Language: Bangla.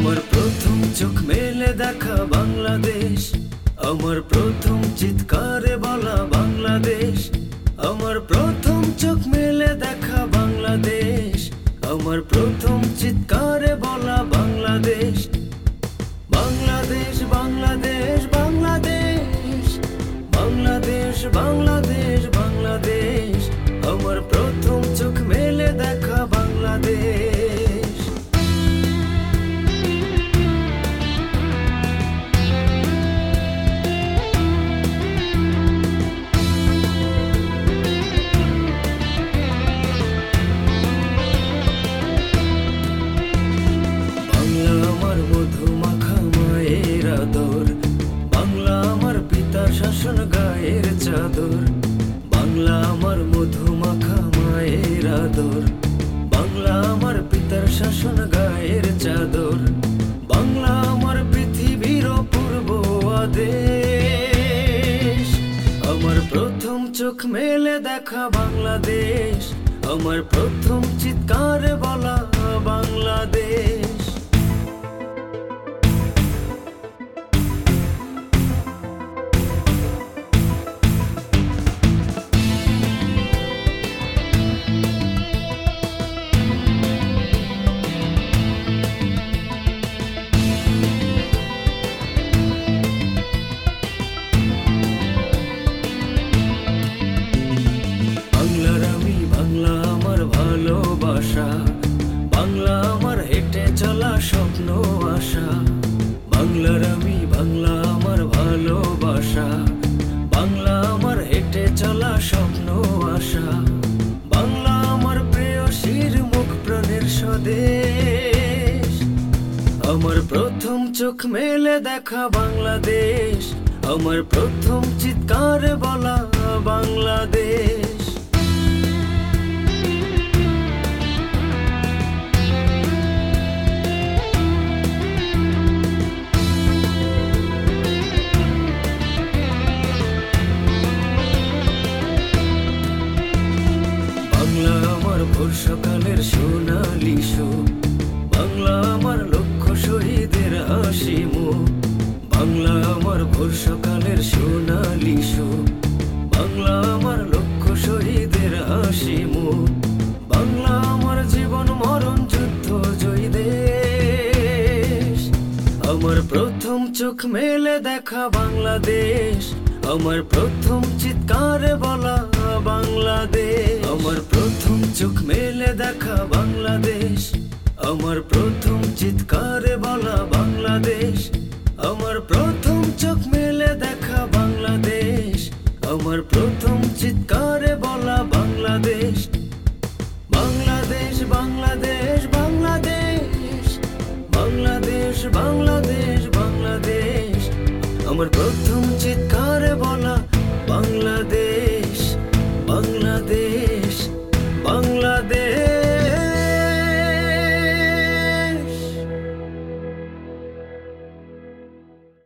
আমার প্রথম চোখ মেলে দেখা বাংলাদেশ, আমার প্রথম চিৎকারে বলা বাংলাদেশ। আমার প্রথম চোখ মেলে দেখা বাংলাদেশ, আমার প্রথম চিৎকারে বলা বাংলাদেশ। বাংলাদেশ বাংলাদেশ বাংলাদেশ বাংলাদেশ বাংলাদেশ বাংলাদেশ, আমার প্রথম চোখ মেলে দেখা বাংলাদেশ। বাংলা আমার মধু মাখা মায়ের আদর, বাংলা আমার পিতার শাসন গায়ের চাদর। বাংলা আমার মধু মাখা মায়ের আদর, বাংলা আমার পিতার শাসন গায়ের চাদর। বাংলা আমার পৃথিবীর অপূর্ব আদেশ, আমার প্রথম চোখ মেলে দেখা বাংলাদেশ, আমার প্রথম চিৎকারে বলা বাংলাদেশ। বাংলার আমি, বাংলা আমার ভালোবাসা, বাংলা আমার হেঁটে চলা স্বপ্ন আশা। বাংলার আমি, বাংলা আমার ভালোবাসা, বাংলা আমার হেঁটে চলা স্বপ্ন আশা। বাংলা আমার প্রেয়সীর মুখ প্রাণের স্বদেশ, আমার প্রথম চোখ মেলে দেখা বাংলাদেশ, আমার প্রথম চিৎকারে বলা বাংলাদেশ। বাংলা আমার ভোর সকালের সোনালি সুর, বাংলা আমার লক্ষ শহীদের হাসি মুখ। বাংলা আমার ভোর সকালের সোনালি সুর, বাংলা আমার লক্ষ শহীদের হাসি মুখ। বাংলা আমার জীবন মরণ যুদ্ধ জয়ী দেশ, আমার প্রথম চোখ মেলে দেখা বাংলাদেশ, আমার প্রথম চিৎকারে বলা বাংলাদেশ। আমার প্রথম চোখ মেলে দেখা বাংলাদেশ, আমার প্রথম চিৎকারে বলা বাংলাদেশ। আমার প্রথম চোখ মেলে দেখা বাংলাদেশ, আমার প্রথম চিৎকারে বলা বাংলাদেশ। বাংলাদেশ বাংলাদেশ বাংলাদেশ বাংলাদেশ বাংলাদেশ বাংলাদেশ, আমার প্রথম